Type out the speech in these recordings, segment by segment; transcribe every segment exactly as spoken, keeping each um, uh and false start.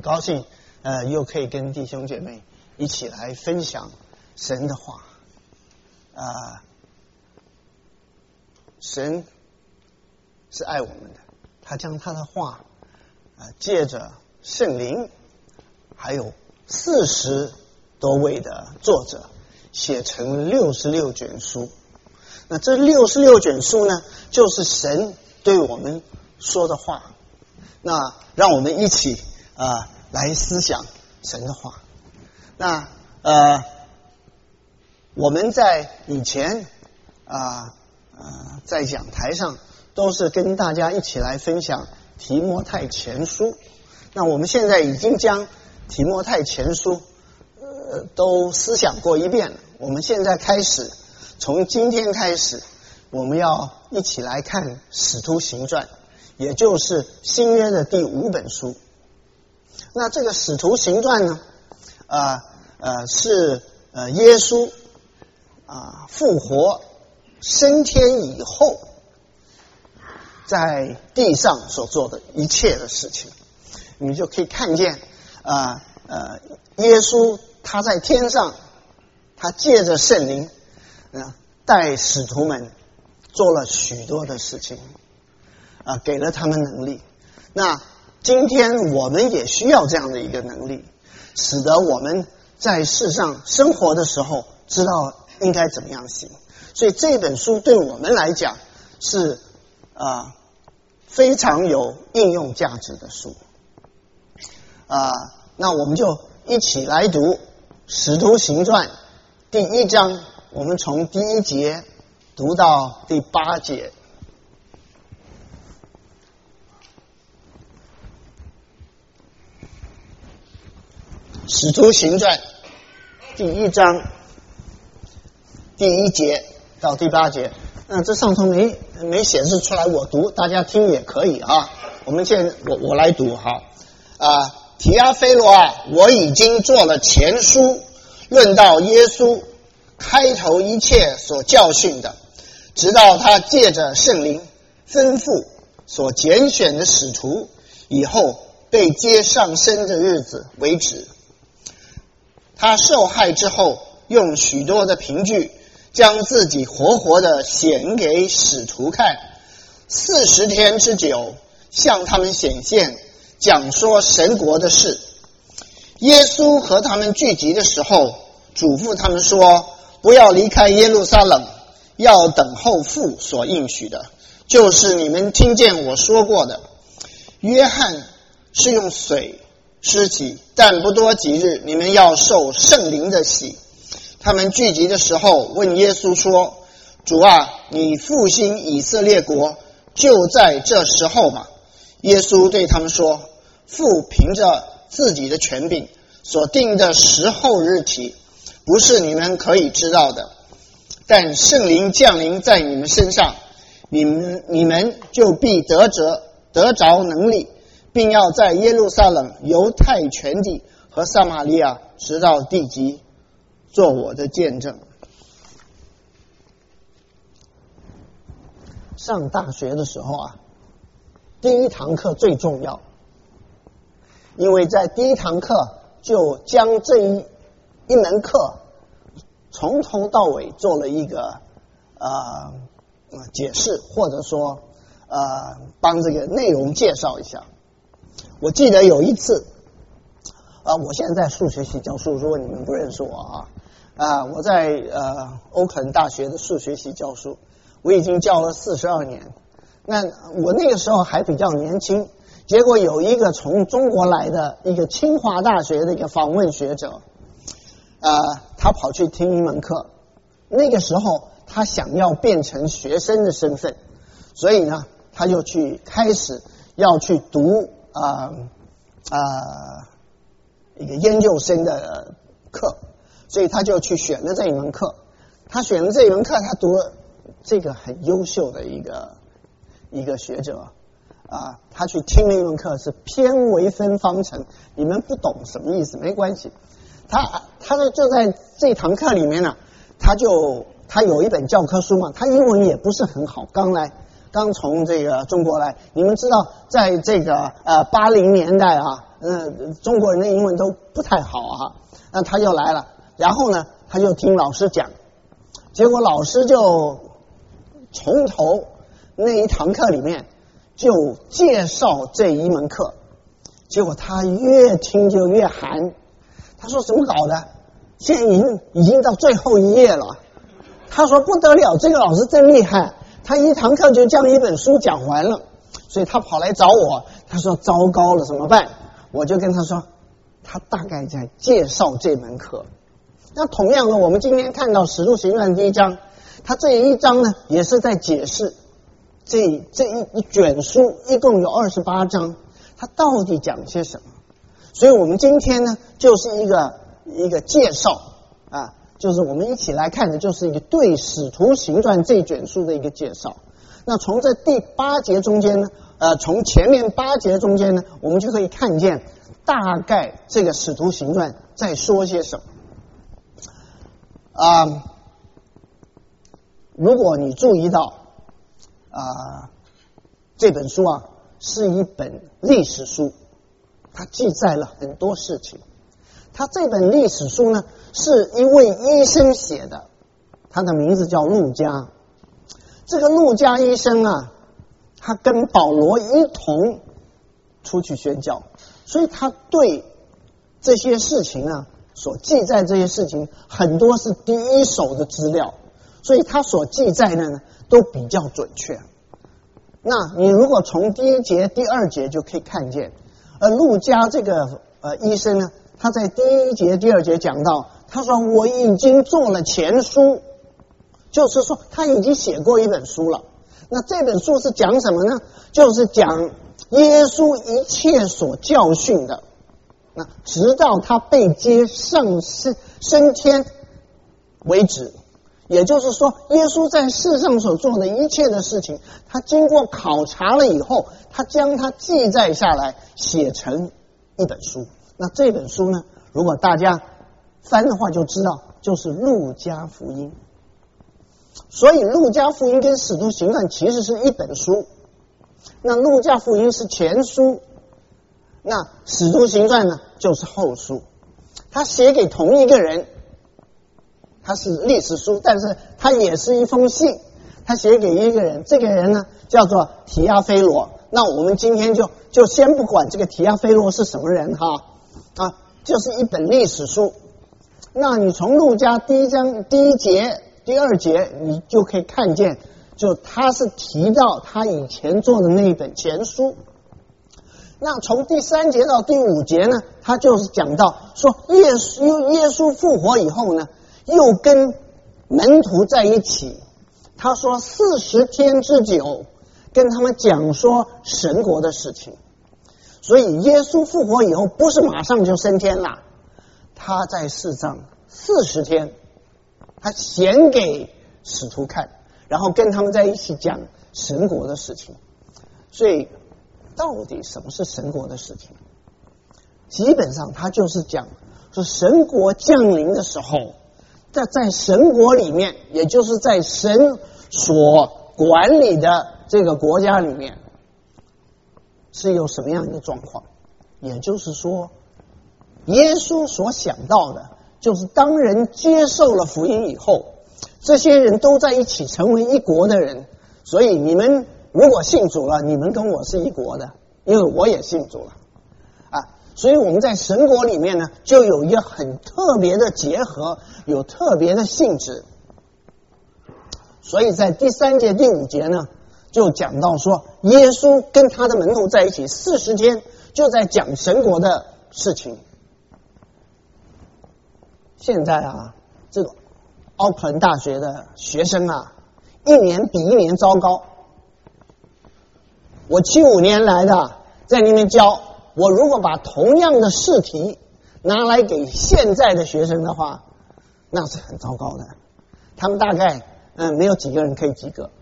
高兴，呃，又可以跟弟兄姐妹一起来分享神的话。啊、呃，神是爱我们的，他将他的话，啊、呃，借着圣灵，还有四十多位的作者，写成六十六卷书。那这六十六卷书呢，就是神对我们说的话。那让我们一起啊、呃、来思想神的话。那呃我们在以前啊呃, 呃在讲台上都是跟大家一起来分享提摩太前书。那我们现在已经将提摩太前书呃都思想过一遍了。我们现在开始，从今天开始，我们要一起来看使徒行传，也就是新约的第五本书。那这个使徒行传呢，呃呃是呃耶稣啊、呃、复活升天以后，在地上所做的一切的事情，你就可以看见啊 呃, 呃耶稣他在天上，他借着圣灵啊带使徒们做了许多的事情。啊，给了他们能力。那今天我们也需要这样的一个能力，使得我们在世上生活的时候知道应该怎么样行。所以这本书对我们来讲是啊非常有应用价值的书。啊，那我们就一起来读《使徒行传》第一章，我们从第一节读到第八节。使徒行传第一章第一节到第八节，那这上头没没显示出来，我读，大家听也可以啊。我们现我我来读哈啊，提阿非罗啊，我已经做了前书，论到耶稣开头一切所教训的，直到他借着圣灵吩咐所拣选的使徒以后被接上升的日子为止。他受害之后，用许多的凭据将自己活活的显给使徒看，四十天之久，向他们显现，讲说神国的事。耶稣和他们聚集的时候，嘱咐他们说，不要离开耶路撒冷，要等候父所应许的，就是你们听见我说过的。约翰是用水施洗，但不多几日，你们要受圣灵的洗。他们聚集的时候问耶稣说，主啊，你复兴以色列国就在这时候吗？耶稣对他们说，父凭着自己的权柄所定的时候日期，不是你们可以知道的，但圣灵降临在你们身上，你们你们就必得着得着能力，并要在耶路撒冷、犹太全地和撒玛利亚直到地极做我的见证。上大学的时候啊，第一堂课最重要，因为在第一堂课就将这一一门课从头到尾做了一个呃解释，或者说呃帮这个内容介绍一下。我记得有一次啊、呃，我现在在数学系教书，如果你们不认识我啊啊、呃，我在呃欧肯大学的数学系教书，我已经教了四十二年。那我那个时候还比较年轻，结果有一个从中国来的一个清华大学的一个访问学者，呃，他跑去听一门课。那个时候他想要变成学生的身份，所以呢，他就去开始要去读啊啊、呃呃、一个研究生的课，所以他就去选了这一门课。他选了这一门课，他读了这个很优秀的一个一个学者啊，他去听了一门课是偏微分方程。你们不懂什么意思没关系，他他就在这堂课里面呢，他就他有一本教科书嘛，他英文也不是很好，刚来刚从这个中国来。你们知道，在这个呃八零年代啊，呃中国人的英文都不太好啊，那他就来了，然后呢，他就听老师讲，结果老师就从头那一堂课里面就介绍这一门课，结果他越听就越寒。他说怎么搞的？现在已经已经到最后一页了。他说不得了，这个老师真厉害，他一堂课就将一本书讲完了。所以他跑来找我，他说糟糕了，怎么办？我就跟他说，他大概在介绍这门课。那同样的，我们今天看到《使徒行传》第一章，他这一章呢也是在解释这这一一卷书一共有二十八章，它到底讲些什么？所以我们今天呢，就是一个一个介绍啊，就是我们一起来看的，就是一个对《使徒行传》这卷书的一个介绍。那从这第八节中间呢，呃，从前面八节中间呢，我们就可以看见大概这个《使徒行传》在说些什么。啊、呃，如果你注意到啊、呃，这本书啊是一本历史书。他记载了很多事情。他这本历史书呢，是一位医生写的，他的名字叫路加。这个路加医生啊，他跟保罗一同出去宣教，所以他对这些事情啊，所记载这些事情很多是第一手的资料，所以他所记载的呢都比较准确。那你如果从第一节、第二节就可以看见。而路加这个呃医生呢，他在第一节、第二节讲到，他说我已经做了前书，就是说他已经写过一本书了。那这本书是讲什么呢？就是讲耶稣一切所教训的，那直到他被接上升升天为止。也就是说，耶稣在世上所做的一切的事情，他经过考察了以后，他将它记载下来，写成一本书。那这本书呢，如果大家翻的话就知道，就是路加福音。所以路加福音跟使徒行传其实是一本书。那路加福音是前书，那使徒行传呢就是后书。他写给同一个人。它是历史书，但是它也是一封信，他写给一个人，这个人呢叫做提阿非罗。那我们今天就就先不管这个提阿非罗是什么人哈啊，就是一本历史书。那你从路加第一章第一节、第二节，你就可以看见，就他是提到他以前做的那一本前书。那从第三节到第五节呢，他就是讲到说耶稣耶稣复活以后呢。又跟门徒在一起，他说四十天之久，跟他们讲说神国的事情。所以耶稣复活以后，不是马上就升天了，他在世上四十天，他显给使徒看，然后跟他们在一起讲神国的事情。所以，到底什么是神国的事情？基本上，他就是讲说神国降临的时候。在在神国里面，也就是在神所管理的这个国家里面，是有什么样一个状况？也就是说，耶稣所想到的，就是当人接受了福音以后，这些人都在一起成为一国的人。所以你们如果信主了，你们跟我是一国的，因为我也信主了啊。所以我们在神国里面呢，就有一个很特别的结合，有特别的性质。所以在第三节、第五节呢，就讲到说，耶稣跟他的门徒在一起四十天，就在讲神国的事情。现在啊，这个奥克兰大学的学生啊，一年比一年糟糕。我七五年来的，在那边教。我如果把同样的试题拿来给现在的学生的话，那是很糟糕的。他们大概嗯没有几个人可以及格。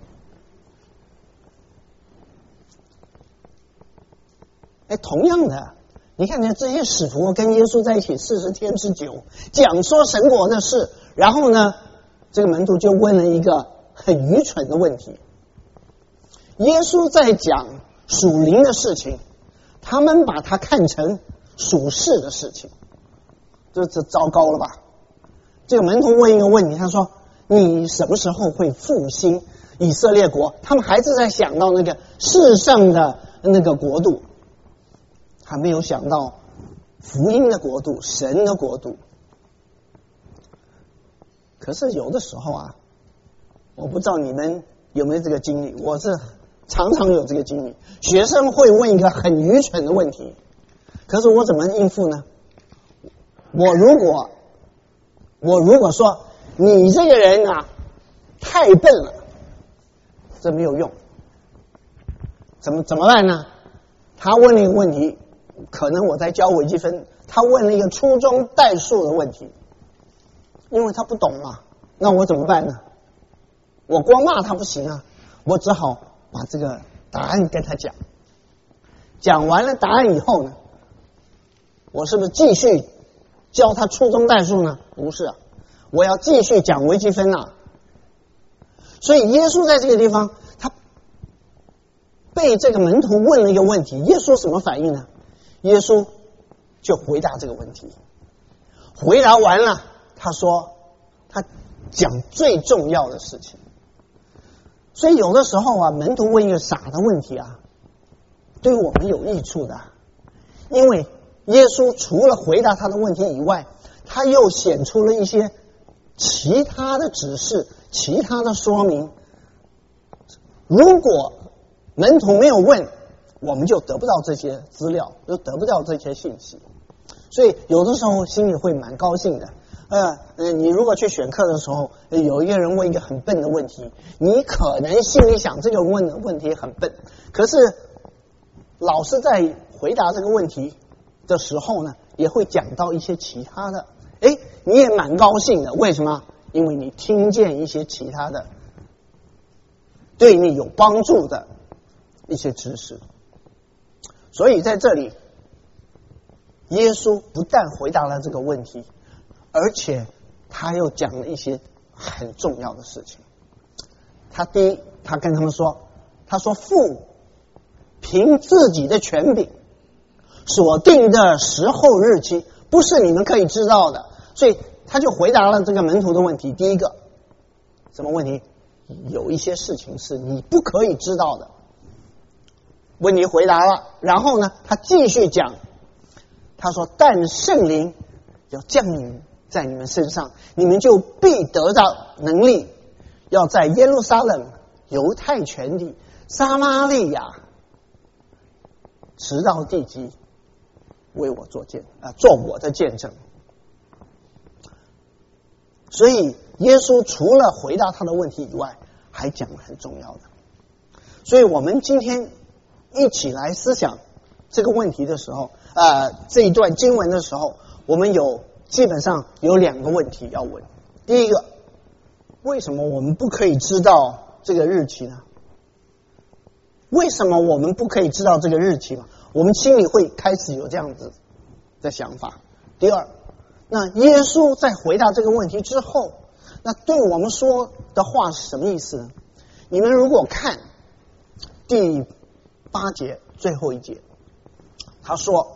哎，同样的，你看看这些使徒跟耶稣在一起四十天之久，讲说神国的事，然后呢，这个门徒就问了一个很愚蠢的问题。 耶稣在讲属灵的事情，他们把它看成属世的事情，这这糟糕了吧？这个门徒问一个问题，他说：“你什么时候会复兴以色列国？”他们还是在想到那个世上的那个国度，还没有想到福音的国度、神的国度。可是有的时候啊，我不知道你们有没有这个经历，我是常常有这个经历。学生会问一个很愚蠢的问题，可是我怎么应付呢？我如果我如果说你这个人啊太笨了，这没有用。怎么怎么办呢？他问了一个问题，可能我在教微积分，他问了一个初中代数的问题，因为他不懂嘛，那我怎么办呢？我光骂他不行啊，我只好把这个答案跟他讲。讲完了答案以后呢，我是不是继续教他初中代数呢？不是啊，我要继续讲微积分啊。所以耶稣在这个地方，他被这个门徒问了一个问题，耶稣什么反应呢？耶稣就回答这个问题。回答完了，他说他讲最重要的事情。所以有的时候啊，门徒问一个傻的问题啊，对我们有益处的，因为耶稣除了回答他的问题以外，他又显出了一些其他的指示、其他的说明。如果门徒没有问，我们就得不到这些资料，就得不到这些信息。所以有的时候心里会蛮高兴的。呃，呃，你如果去选课的时候，有一个人问一个很笨的问题，你可能心里想这个问的问题很笨，可是老师在回答这个问题的时候呢，也会讲到一些其他的，诶，你也蛮高兴的。为什么？因为你听见一些其他的对你有帮助的一些知识。所以在这里，耶稣不但回答了这个问题，而且他又讲了一些很重要的事情。他第一，他跟他们说，他说父凭自己的权柄所定的时候日期，不是你们可以知道的。所以他就回答了这个门徒的问题。第一个，什么问题？有一些事情是你不可以知道的。问题回答了，然后呢，他继续讲，他说：但圣灵要降临在你们身上，你们就必得到能力，要在耶路撒冷、犹太全地、撒玛利亚，直到地极，为我做见啊，做我的见证。所以耶稣除了回答他的问题以外，还讲了很重要的。所以我们今天一起来思想这个问题的时候，呃，这一段经文的时候，我们有基本上有两个问题要问。第一个，为什么我们不可以知道这个日期呢？为什么我们不可以知道这个日期呢？我们心里会开始有这样子的想法。第二，那耶稣在回答这个问题之后，那对我们说的话是什么意思呢？你们如果看第八节最后一节，他说：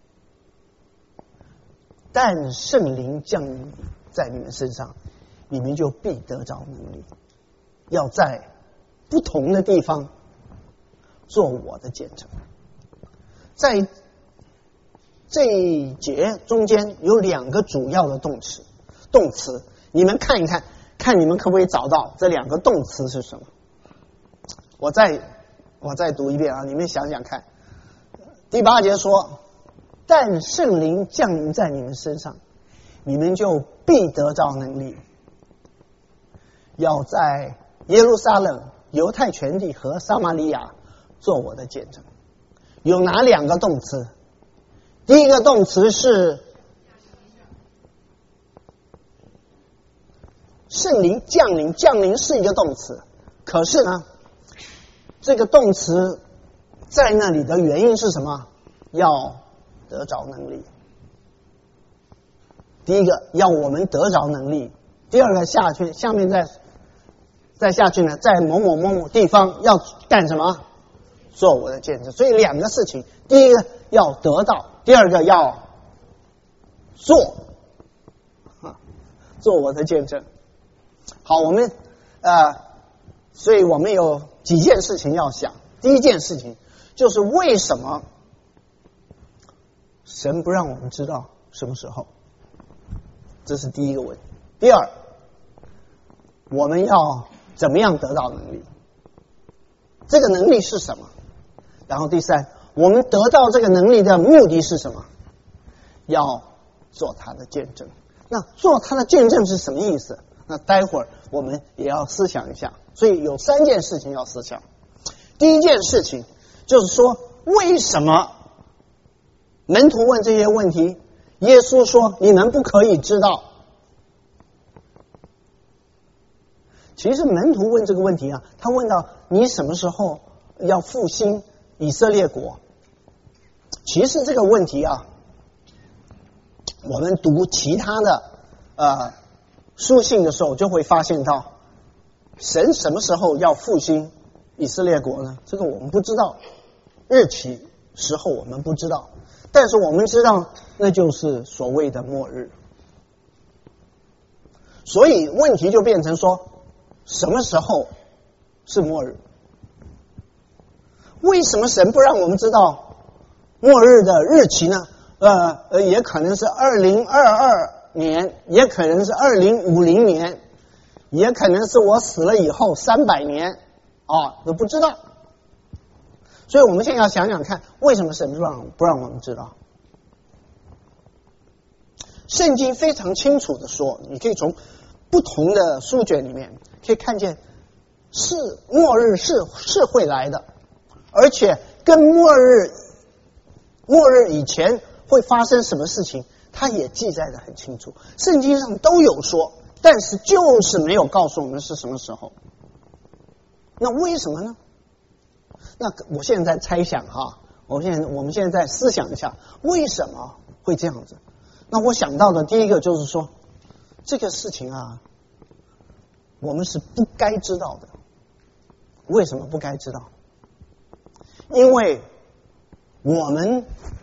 但圣灵降临在你们身上，你们就必得着能力，要在不同的地方做我的见证。在这一节中间有两个主要的动词，动词你们看一看，看你们可不可以找到这两个动词是什么。我再我再读一遍啊，你们想想看。第八节说：但圣灵降临在你们身上，你们就必得着能力，要在耶路撒冷、犹太全地和撒玛利亚做我的见证。有哪两个动词？第一个动词是圣灵降临，降临是一个动词，可是呢，这个动词在那里的原因是什么？要得着能力。第一个要我们得着能力，第二个下去下面再再下去呢，在某某某某地方要干什么？做我的见证。所以两个事情，第一个要得到，第二个要做，啊，做我的见证。好，我们呃，所以我们有几件事情要想。第一件事情就是为什么神不让我们知道什么时候？这是第一个问题。第二，我们要怎么样得到能力？这个能力是什么？然后第三，我们得到这个能力的目的是什么？要做他的见证。那做他的见证是什么意思？那待会儿我们也要思想一下。所以有三件事情要思想。第一件事情就是说，为什么门徒问这些问题，耶稣说你们不可以知道？其实门徒问这个问题啊，他问到你什么时候要复兴以色列国？其实这个问题啊，我们读其他的呃书信的时候，就会发现到神什么时候要复兴以色列国呢？这个我们不知道，日期时候我们不知道，但是我们知道那就是所谓的末日。所以问题就变成说，什么时候是末日？为什么神不让我们知道末日的日期呢？呃呃，也可能是二零二二年，也可能是二零五零年，也可能是我死了以后三百年啊，都不知道。所以我们现在要想想看，为什么神不让不让我们知道？圣经非常清楚的说，你可以从不同的书卷里面可以看见，是末日是是会来的，而且跟末日末日以前会发生什么事情，它也记载的很清楚，圣经上都有说，但是就是没有告诉我们是什么时候。那为什么呢？那我现在猜想哈，我现在我们现在在思想一下，为什么会这样子？那我想到的第一个就是说，这个事情啊，我们是不该知道的。为什么不该知道？因为我们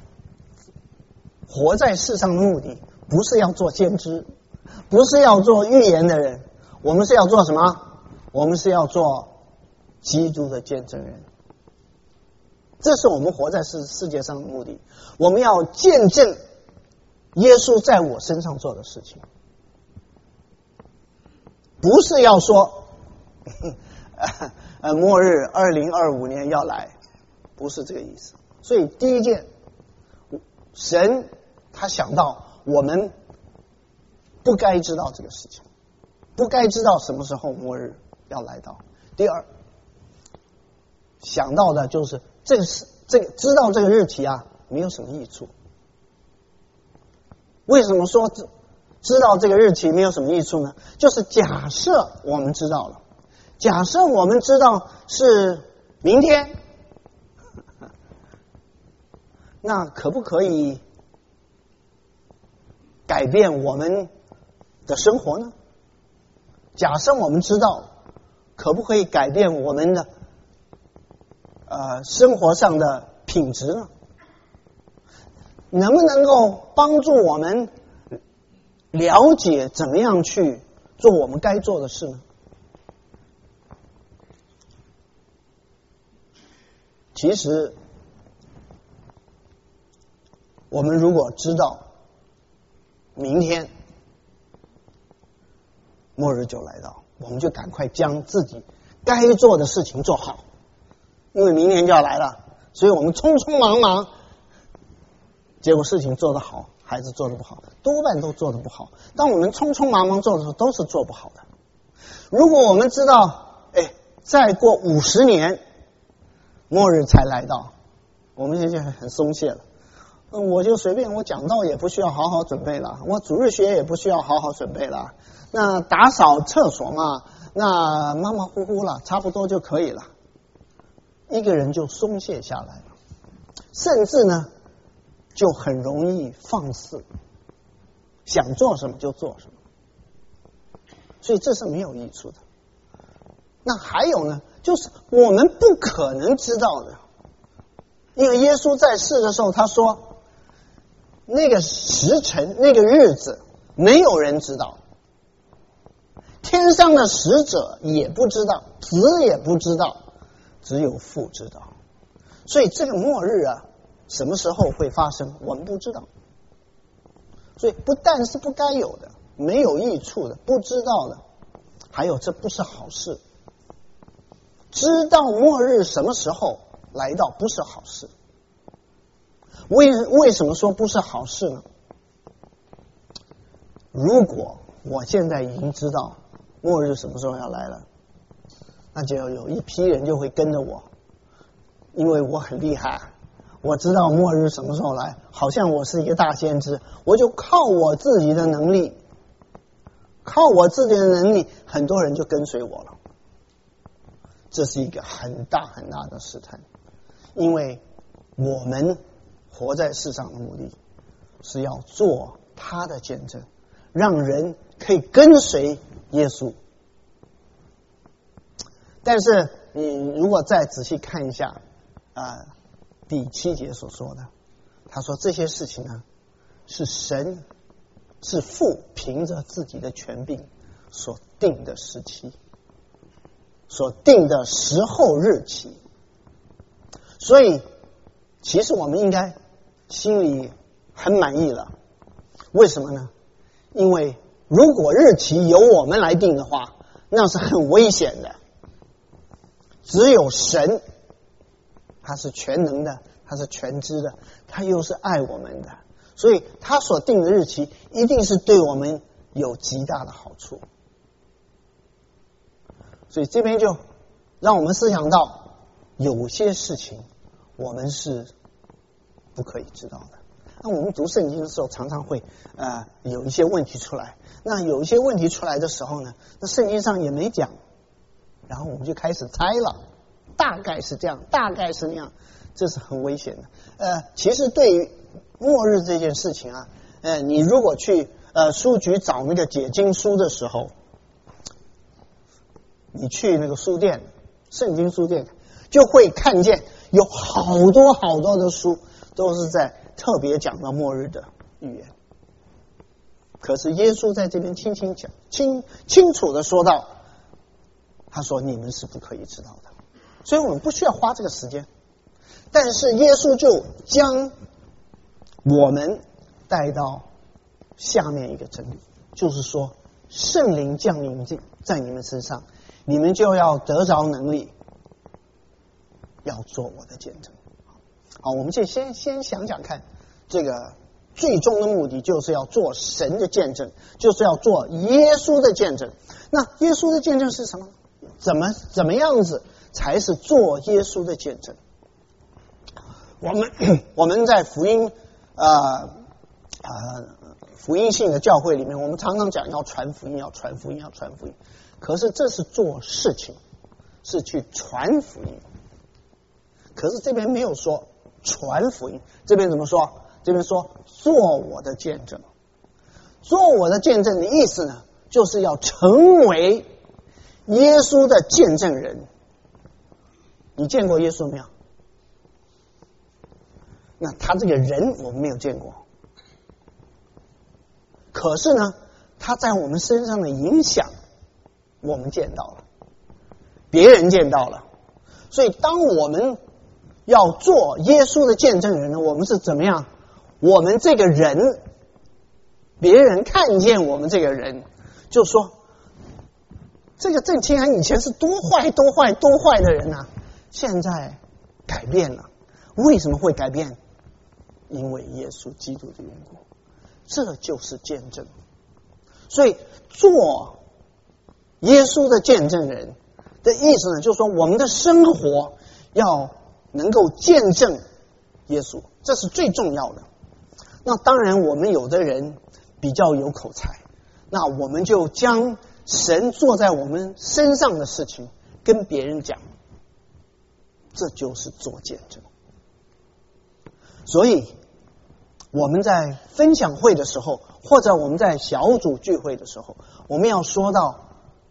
活在世上的目的不是要做先知，不是要做预言的人，我们是要做什么？我们是要做基督的见证人。这是我们活在世世界上的目的，我们要见证耶稣在我身上做的事情，不是要说呃末日二零二五年要来，不是这个意思。所以第一件，神他想到我们不该知道这个事情，不该知道什么时候末日要来到。第二，想到的就是这个是这个知道这个日期啊，没有什么益处。为什么说知道这个日期没有什么益处呢？就是假设我们知道了，假设我们知道是明天，那可不可以改变我们的生活呢？假设我们知道，可不可以改变我们的呃生活上的品质呢？能不能够帮助我们了解怎么样去做我们该做的事呢？其实我们如果知道明天末日就来到，我们就赶快将自己该做的事情做好，因为明天就要来了，所以我们匆匆忙忙，结果事情做得好还是做得不好，多半都做得不好。当我们匆匆忙忙做的时候，都是做不好的。如果我们知道，哎，再过五十年末日才来到，我们就很松懈了。我就随便，我讲道也不需要好好准备了，我主日学也不需要好好准备了，那打扫厕所嘛，那马马虎虎了，差不多就可以了。一个人就松懈下来了，甚至呢就很容易放肆，想做什么就做什么，所以这是没有益处的。 那还有呢，就是我们不可能知道的，因为耶稣在世的时候他说，那个时辰那个日子没有人知道，天上的使者也不知道，子也不知道，只有父知道。所以这个末日啊，什么时候会发生我们不知道。所以不但是不该有的，没有益处的，不知道的，还有这不是好事。知道末日什么时候来到不是好事。为为什么说不是好事呢？如果我现在已经知道末日什么时候要来了，那就有一批人就会跟着我，因为我很厉害，我知道末日什么时候来，好像我是一个大先知，我就靠我自己的能力，靠我自己的能力，很多人就跟随我了。这是一个很大很大的试探，因为我们活在世上的目的是要做他的见证，让人可以跟随耶稣。但是你如果再仔细看一下啊、呃，第七节所说的，他说这些事情呢，是神是父凭着自己的权柄所定的时期，所定的时候日期。所以其实我们应该心里很满意了。为什么呢？因为如果日期由我们来定的话，那是很危险的。只有神，他是全能的，他是全知的，他又是爱我们的，所以他所定的日期一定是对我们有极大的好处。所以这边就让我们思想到，有些事情我们是不可以知道的。那我们读圣经的时候，常常会呃有一些问题出来。那有一些问题出来的时候呢，那圣经上也没讲，然后我们就开始猜了，大概是这样，大概是那样，这是很危险的。呃，其实对于末日这件事情啊，呃，你如果去呃书局找那个解经书的时候，你去那个书店，圣经书店，就会看见有好多好多的书都是在特别讲到末日的预言。可是耶稣在这边轻轻讲，清清楚的说到，他说你们是不可以知道的，所以我们不需要花这个时间。但是耶稣就将我们带到下面一个真理，就是说圣灵降临在你们身上，你们就要得着能力，要做我的见证。好，我们就先先想想看，这个最终的目的就是要做神的见证，就是要做耶稣的见证。那耶稣的见证是什么？怎么怎么样子才是做耶稣的见证？我们我们在福音呃呃福音性的教会里面，我们常常讲要传福音，要传福音，要传福音。可是这是做事情，是去传福音。可是这边没有说传福音，这边怎么说？这边说做我的见证。做我的见证的意思呢，就是要成为耶稣的见证人。你见过耶稣没有？那他这个人我们没有见过，可是呢，他在我们身上的影响我们见到了，别人见到了。所以当我们要做耶稣的见证人呢，我们是怎么样？我们这个人，别人看见我们这个人，就说这个郑清安以前是多坏多坏多坏的人啊，现在改变了。为什么会改变？因为耶稣基督的缘故。这就是见证。所以做耶稣的见证人的意思呢，就是说我们的生活要能够见证耶稣，这是最重要的。那当然我们有的人比较有口才，那我们就将神做在我们身上的事情跟别人讲，这就是做见证。所以我们在分享会的时候，或者我们在小组聚会的时候，我们要说到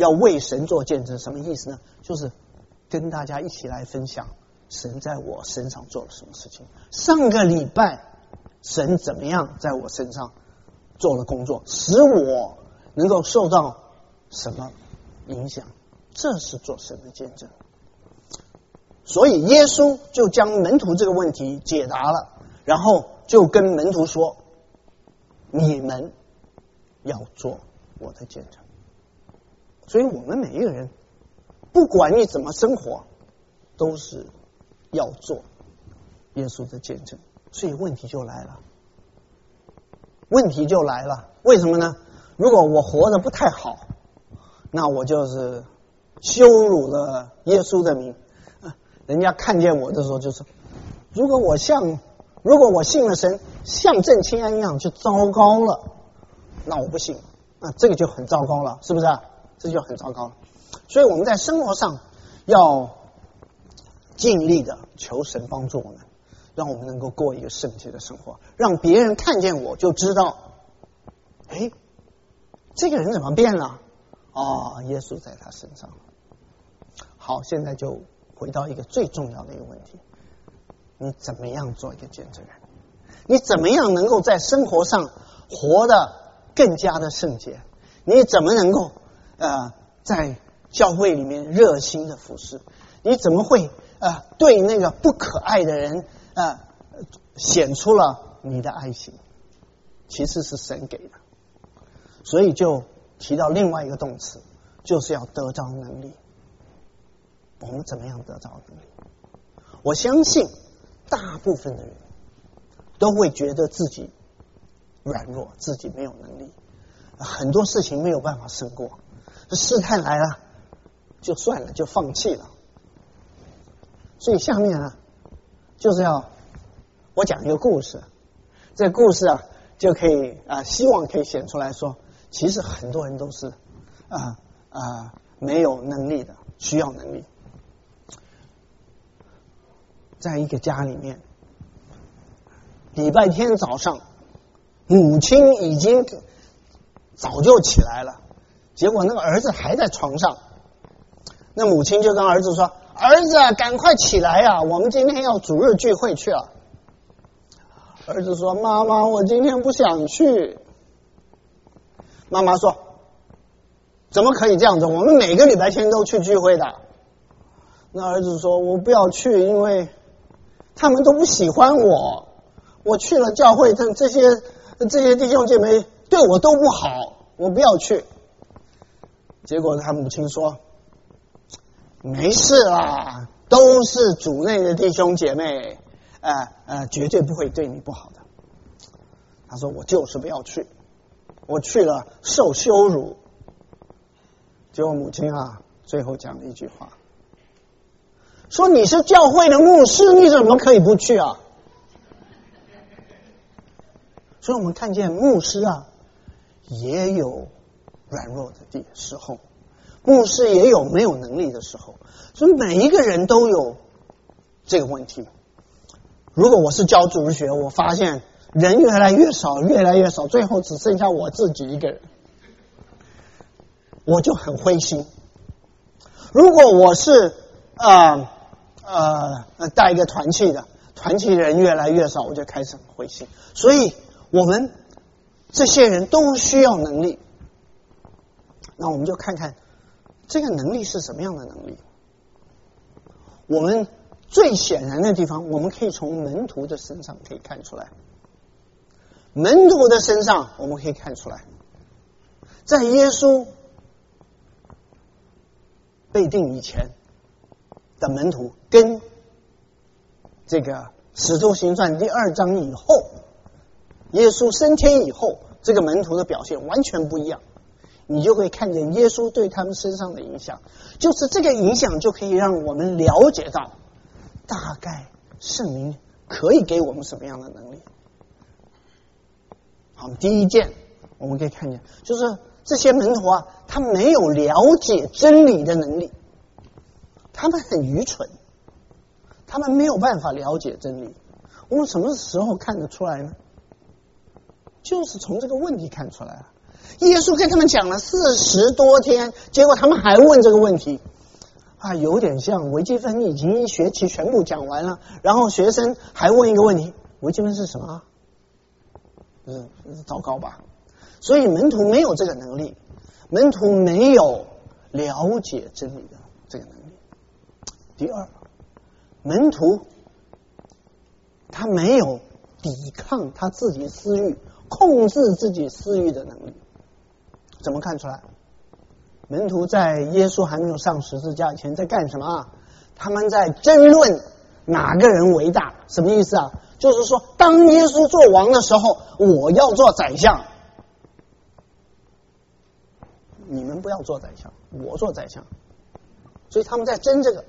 要为神做见证，什么意思呢？就是跟大家一起来分享神在我身上做了什么事情。上个礼拜神怎么样在我身上做了工作，使我能够受到什么影响，这是做神的见证。所以耶稣就将门徒这个问题解答了，然后就跟门徒说，你们要做我的见证。所以我们每一个人不管你怎么生活，都是要做耶稣的见证。所以问题就来了，问题就来了，为什么呢？如果我活得不太好，那我就是羞辱了耶稣的名，人家看见我的时候就说，如果我像如果我信了神像郑清安一样就糟糕了，那我不信，那这个就很糟糕了，是不是啊？这就很糟糕了。所以我们在生活上要尽力的求神帮助我们，让我们能够过一个圣洁的生活，让别人看见我就知道，哎，这个人怎么变了？哦，耶稣在他身上。好，现在就回到一个最重要的一个问题，你怎么样做一个见证人？你怎么样能够在生活上活得更加的圣洁？你怎么能够呃在教会里面热心的服侍？你怎么会呃对那个不可爱的人呃显出了你的爱心？其实是神给的。所以就提到另外一个动词，就是要得着能力。我们怎么样得着能力？我相信大部分的人都会觉得自己软弱，自己没有能力，很多事情没有办法胜过，试探来了就算了，就放弃了。所以下面啊，就是要我讲一个故事，这个故事啊就可以啊、呃，希望可以显出来说，其实很多人都是啊啊、呃呃、没有能力的，需要能力。在一个家里面，礼拜天早上，母亲已经早就起来了，结果那个儿子还在床上，那母亲就跟儿子说：“儿子，赶快起来呀，我们今天要主日聚会去了。”儿子说：“妈妈，我今天不想去。”妈妈说：“怎么可以这样子？我们每个礼拜天都去聚会的。”那儿子说：“我不要去，因为他们都不喜欢我，我去了教会，这这些这些弟兄姐妹对我都不好，我不要去。”结果他母亲说：“没事啦，都是主内的弟兄姐妹，呃呃，绝对不会对你不好的。”他说：“我就是不要去，我去了受羞辱。”结果母亲啊，最后讲了一句话，说：“你是教会的牧师，你怎么可以不去啊？”所以我们看见牧师啊，也有软弱的地时候，牧师也有没有能力的时候，所以每一个人都有这个问题。如果我是教主日学，我发现人越来越少，越来越少，最后只剩下我自己一个人，我就很灰心。如果我是呃呃带一个团契的，团契人越来越少，我就开始很灰心。所以我们这些人都需要能力。那我们就看看这个能力是什么样的能力。我们最显然的地方，我们可以从门徒的身上可以看出来。门徒的身上我们可以看出来，在耶稣被定以前的门徒，跟这个使徒行传第二章以后，耶稣升天以后，这个门徒的表现完全不一样。你就会看见耶稣对他们身上的影响，就是这个影响就可以让我们了解到大概圣灵可以给我们什么样的能力。好，第一件我们可以看见，就是这些门徒啊，他没有了解真理的能力，他们很愚蠢，他们没有办法了解真理。我们什么时候看得出来呢？就是从这个问题看出来了。 耶稣跟他们讲了四十多天，结果他们还问这个问题啊，有点像微积分已经一学期全部讲完了，然后学生还问一个问题：微积分是什么啊？嗯，糟糕吧？所以门徒没有这个能力，门徒没有了解真理的这个能力。第二，门徒他没有抵抗他自己私欲、控制自己私欲的能力。怎么看出来？门徒在耶稣还没有上十字架以前在干什么啊？他们在争论哪个人为大。什么意思啊？就是说，当耶稣做王的时候，我要做宰相，你们不要做宰相，我做宰相。所以他们在争这个，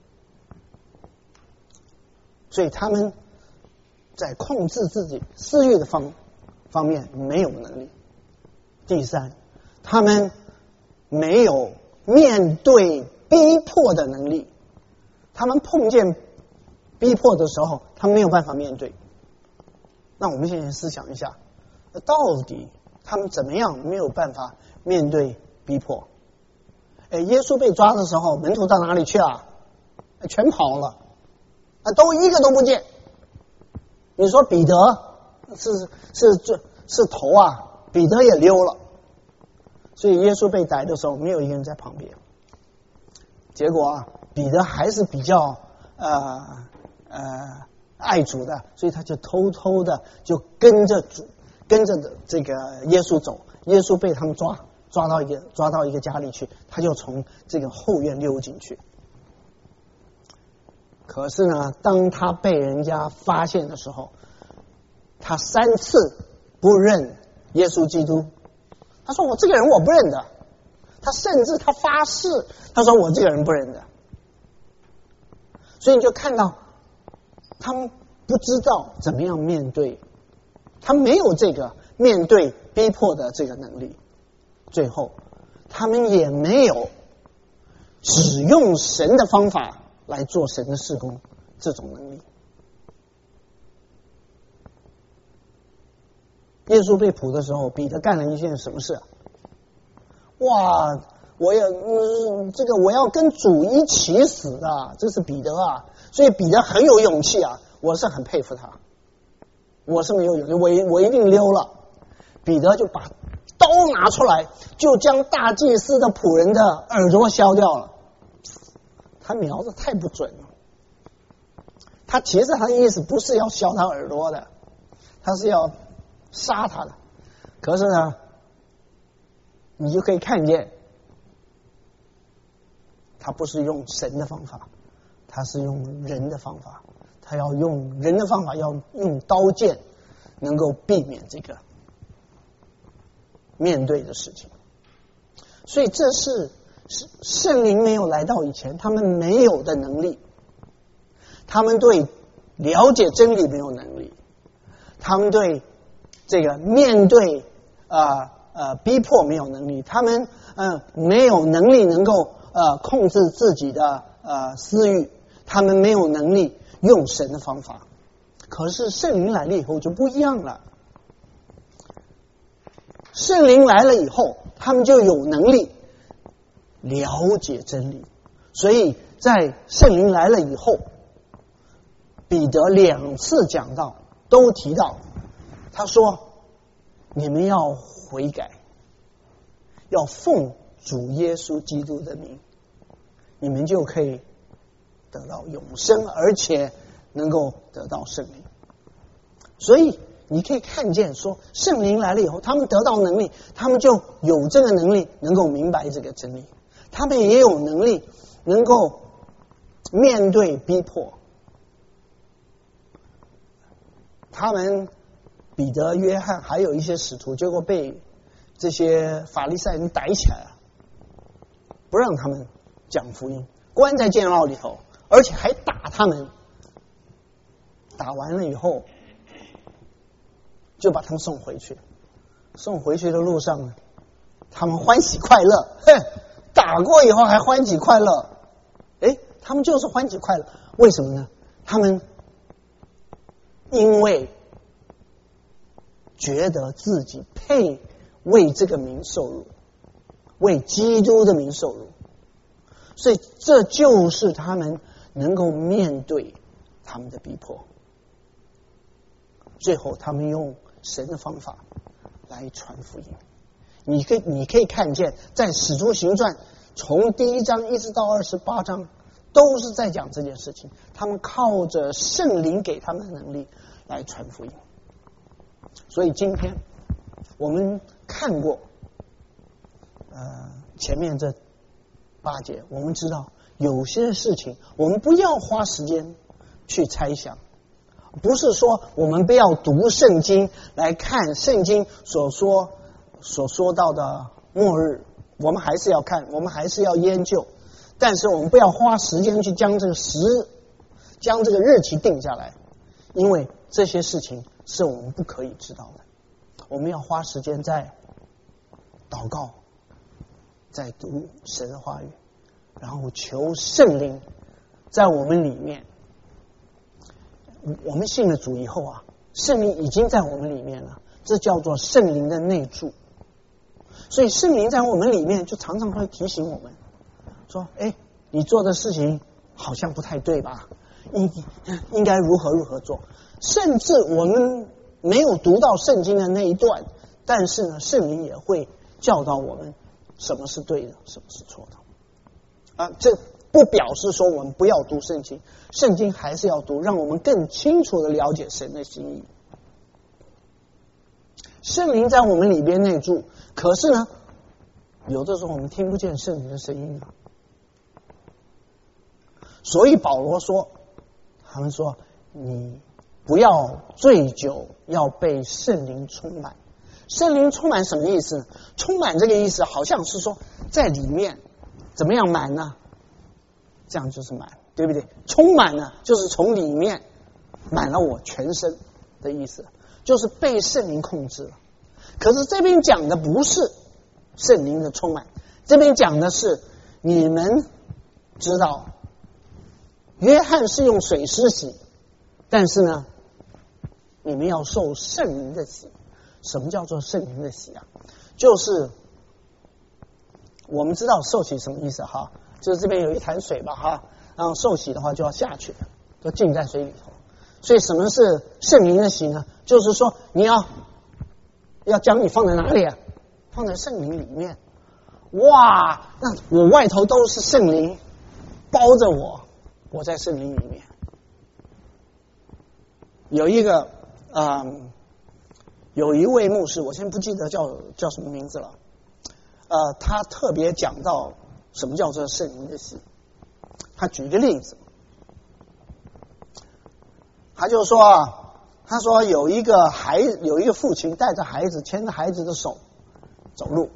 所以他们在控制自己私欲的方方面没有能力。第三，他们没有面对逼迫的能力，他们碰见逼迫的时候，他们没有办法面对。那我们现在思想一下，到底他们怎么样没有办法面对逼迫？哎，耶稣被抓的时候，门徒到哪里去啊？全跑了，啊，都一个都不见。你说彼得是是是是头啊，彼得也溜了。所以耶稣被逮的时候，没有一个人在旁边。结果啊，彼得还是比较呃呃爱主的，所以他就偷偷的就跟着主，跟着的这个耶稣走。耶稣被他们抓，抓到一个抓到一个家里去，他就从这个后院溜进去。可是呢，当他被人家发现的时候，他三次不认耶稣基督。他说我这个人我不认得，他甚至他发誓，他说我这个人不认得。所以你就看到他们不知道怎么样面对，他没有这个面对逼迫的这个能力。最后他们也没有只用神的方法来做神的事工这种能力。耶稣被捕的时候，彼得干了一件什么事啊？哇！我也、嗯、这个我要跟主一起死的，这是彼得啊，所以彼得很有勇气啊，我是很佩服他。我是没有勇气，我我一定溜了。彼得就把刀拿出来，就将大祭司的仆人的耳朵削掉了。他瞄的太不准了，他其实他的意思不是要削他耳朵的，他是要杀他的。可是呢，你就可以看见他不是用神的方法，他是用人的方法，他要用人的方法，要用刀剑能够避免这个面对的事情。所以这是圣灵没有来到以前他们没有的能力，他们对了解真理没有能力，他们对这个面对呃呃逼迫没有能力，他们呃没有能力能够呃控制自己的呃私欲，他们没有能力用神的方法。可是圣灵来了以后就不一样了，圣灵来了以后，他们就有能力了解真理。所以在圣灵来了以后，彼得两次讲到都提到，他说你们要悔改，要奉主耶稣基督的名，你们就可以得到永生，而且能够得到圣灵。所以你可以看见说，圣灵来了以后，他们得到能力，他们就有这个能力能够明白这个真理，他们也有能力能够面对逼迫。他们彼得、约翰还有一些使徒，结果被这些法利赛人逮起来了，不让他们讲福音，关在监牢里头，而且还打他们。打完了以后，就把他们送回去。送回去的路上呢，他们欢喜快乐，哼，打过以后还欢喜快乐。哎，他们就是欢喜快乐，为什么呢？他们因为觉得自己配为这个名受辱，为基督的名受辱。所以这就是他们能够面对他们的逼迫。最后他们用神的方法来传福音。你可以你可以看见，在使徒行传从第一章一直到二十八章，都是在讲这件事情。他们靠着圣灵给他们的能力来传福音。所以今天我们看过呃前面这八节，我们知道有些事情我们不要花时间去猜想，不是说我们不要读圣经来看圣经所说所说到的末日，我们还是要看，我们还是要研究，但是我们不要花时间去将这个时将这个日期定下来，因为这些事情是我们不可以知道的。我们要花时间在祷告，在读神的话语，然后求圣灵在我们里面。我们信了主以后啊，圣灵已经在我们里面了，这叫做圣灵的内住。所以圣灵在我们里面就常常会提醒我们说，哎，你做的事情好像不太对吧，应应该如何如何做。甚至我们没有读到圣经的那一段，但是呢，圣灵也会教导我们什么是对的，什么是错的啊。这不表示说我们不要读圣经，圣经还是要读，让我们更清楚的了解神的心意。圣灵在我们里边内住，可是呢，有的时候我们听不见圣灵的声音啊。所以保罗说，他们说你不要醉酒，要被圣灵充满。圣灵充满什么意思呢？充满这个意思好像是说在里面怎么样满呢？这样就是满，对不对？充满呢，就是从里面满了我全身的意思，就是被圣灵控制了。可是这边讲的不是圣灵的充满，这边讲的是你们知道约翰是用水施洗，但是呢你们要受圣灵的洗。什么叫做圣灵的洗啊？就是我们知道受洗什么意思哈，就是这边有一潭水吧哈，然后受洗的话就要下去，就浸在水里头。所以什么是圣灵的洗呢？就是说你要要将你放在哪里啊？放在圣灵里面。哇，那我外头都是圣灵包着我，我在圣灵里面。有一个嗯，有一位牧师，我现在不记得叫叫什么名字了。呃，他特别讲到什么叫做圣灵的洗。他举一个例子，他就说啊，他说有一个孩有一个父亲带着孩子牵着孩子的手走路，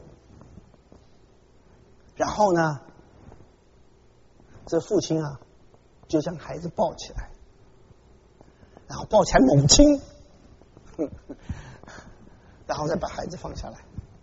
然后呢，这父亲啊就将孩子抱起来，然后抱起来猛亲，然后再把孩子放下来。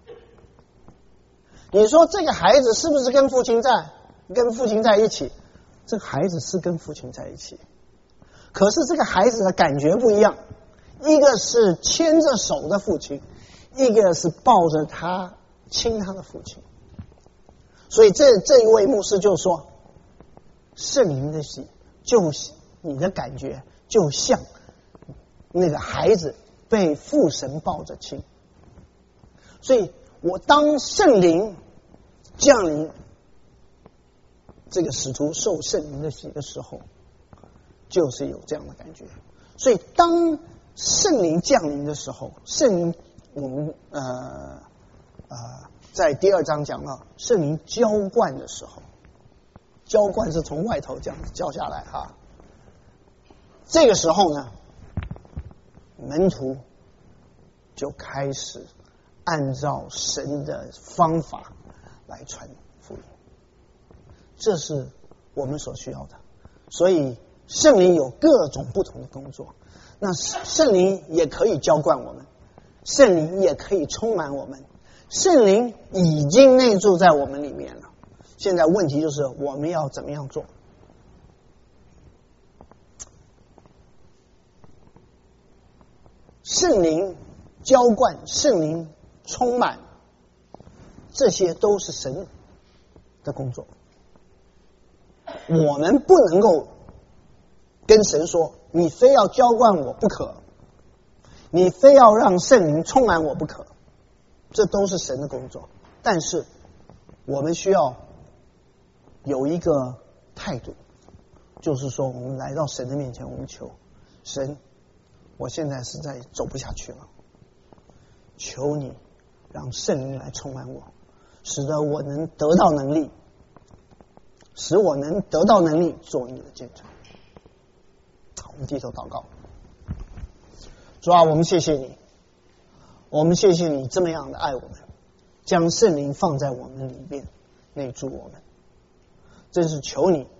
你说这个孩子是不是跟父亲在跟父亲在一起？这个孩子是跟父亲在一起，可是这个孩子的感觉不一样，一个是牵着手的父亲，一个是抱着他亲他的父亲。所以这这一位牧师就说，圣灵的洗就是你的感觉就像那个孩子被父神抱着亲。所以我当圣灵降临这个使徒受圣灵的洗的时候，就是有这样的感觉。所以当圣灵降临的时候，圣灵我们呃呃在第二章讲到圣灵浇灌的时候，浇灌是从外头这样子浇下来哈。这个时候呢，门徒就开始按照神的方法来传福音，这是我们所需要的。所以圣灵有各种不同的工作，那圣灵也可以浇灌我们，圣灵也可以充满我们，圣灵已经内住在我们里面了。现在问题就是我们要怎么样做？圣灵浇灌，圣灵充满这些都是神的工作。我们不能够跟神说，你非要浇灌我不可，你非要让圣灵充满我不可，这都是神的工作。但是我们需要有一个态度，就是说我们来到神的面前，我们求神，我现在实在走不下去了，求你让圣灵来充满我，使得我能得到能力，使我能得到能力做你的见证。好，我们低头祷告。主啊，我们谢谢你，我们谢谢你这么样的爱我们，将圣灵放在我们里面，内住我们。真是求你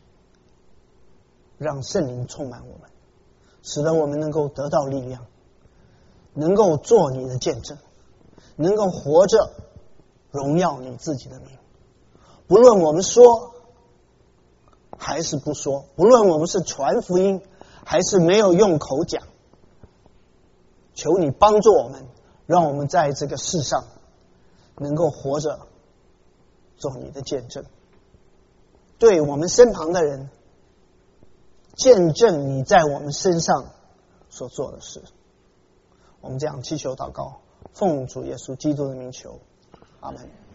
让圣灵充满我们，使得我们能够得到力量，能够做你的见证，能够活着荣耀你自己的名。不论我们说还是不说，不论我们是传福音还是没有用口讲，求你帮助我们，让我们在这个世上能够活着做你的见证，对我们身旁的人见证你在我们身上所做的事。我们这样祈求祷告，奉主耶稣基督的名求，阿们。